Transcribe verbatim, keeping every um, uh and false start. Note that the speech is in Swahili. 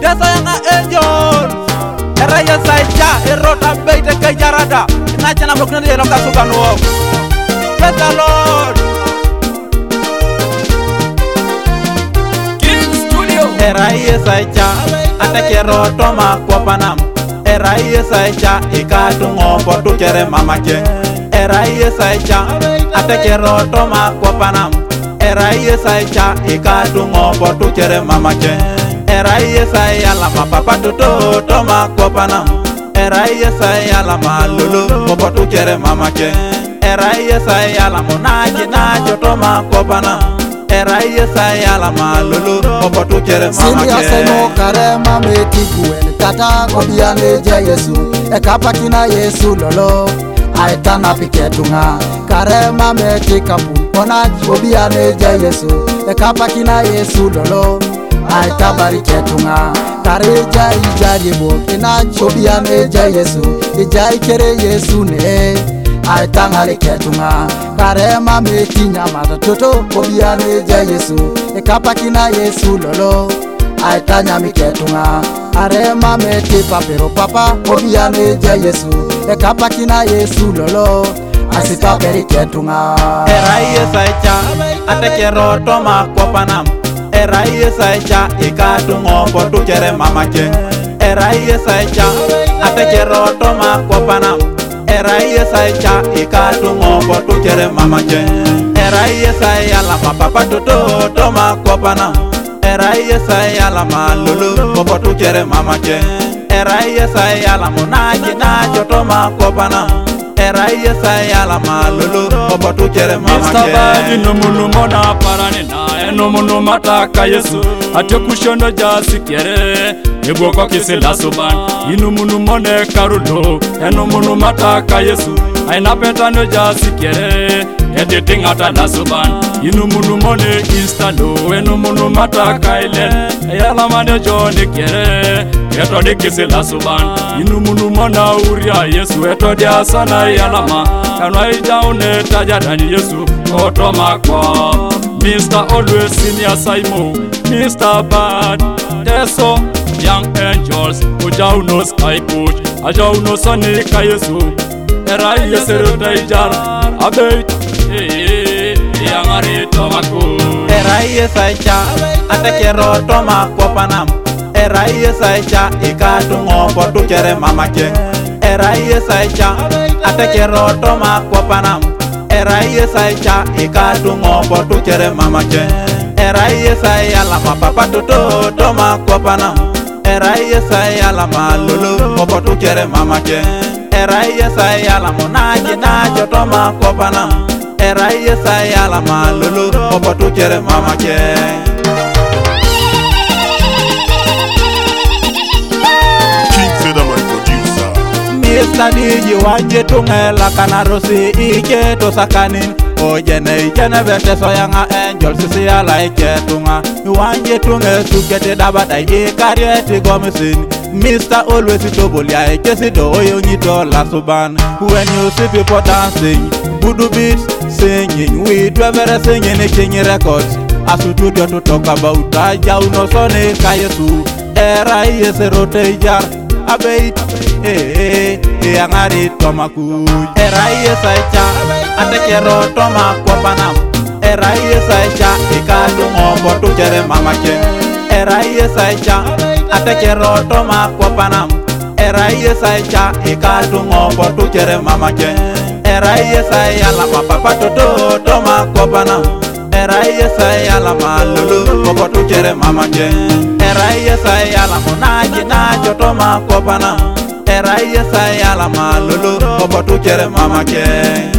Tesa yang angel era ya saja erota beite ke jarada na chana blokna de loka sugano. Praise the Lord. King Studio. Era ya saja atake roto ma kopanam. Era ya saja ikatu ngopo tu kere mama ke. Era ya saja atake roto ma kopanam. Era ya saja ikatu ngopo tu kere mama ke. Era yesaya la papa toto toma kopana. Era yesaya la malulu popo tu kere mama ke. Era yesaya la monaji na toma kopana. Era yesaya la malulu popo tu kere mama ke. Sini aseno kare mame tikuel kata kobiane je Yesu e kapakina Yesu lolo aitana piketunga kare mame tikapu ona kobiane je Yesu e kapakina Yesu lolo aita bariketunga kareja ijari bo kina chobia meja Yesu ijai kere Yesu ne aita ngaliketunga karema metinya mata toto kobia meja Yesu ekapa kina Yesu lolo aita nyamiketunga arema meti papero papa kobia meja Yesu ekapa kina Yesu lolo asita beriketunga era yesacha atake roto makopanam. Era yesacha ikatu ngopo tu kere mama ke. Era yesacha atake roto ma kopanam. Era yesacha ikatu ngopo tu kere mama ke. Era yesaya la papa toto to ma kopanam. Era yesaya la malulu popo tu kere mama ke. Era yesaya la monaji na joto ma kopanam. Era yesaya la malulu popo tu kere mama ke. Mistabani no munu mona parane na eno munu mataka Yesu ate kushondo jasi kere ebo kwa kisela soban inu munu mone karulo eno munu mataka Yesu aina peta no jasi kere ede tingata la soban inu munu mone instalo eno munu mataka ile ayala mane jone kere eto de kisela soban inu munu mona uria Yesu eto dia sana yalama kanwa ijaune tajadani Yesu otoma kwa Mister Always Senior Simon, Mister Bad, Teso, Young Angels, Ujauno Sky Coach, Ajauno Sonika Yesu, Era Yeseru Daijar, Abate, Young Ari Tomako. Era yesacha atake roto ma kopanam. Era yesacha ikatu ngopo tu kere mama ke. Era yesacha atake roto ma kopanam. Era yesacha ikatu ngopo tu kere mama ke. Era yesaya la papa toto to ma kopana. Era yesaya la malulu popo tu kere mama ke. Era yesaya la monaji na joto ma kopana. Era yesaya la malulu popo tu kere mama ke. Mister D J wanje tungela kana rosi ike to sakanin ojene ikene bete soyanga angel sisi ala ike tunga wanje tunge sukete dabada ike karieti gomisin Mister Always Tobolia ike sido oyo nyito la suban. When you see people dancing budu beats singing we do ever singing in King Records asutu to talk about aja uno sone kayesu era yeserote jar abeit eh eh angari tomaku. Era yesacha atake roto ma kopanam. Era yesacha ikatu ngopo tu kere mama ke. Era yesacha atake roto ma kopanam. Era yesacha ikatu ngopo tu kere mama ke. Era yesaya la papa toto to ma kopanam. Era yesaya la malulu popo tu kere mama ke. Era yesaya la monaji na joto ma kopanam. Era yesaya la malulu popo tu kere mama ke.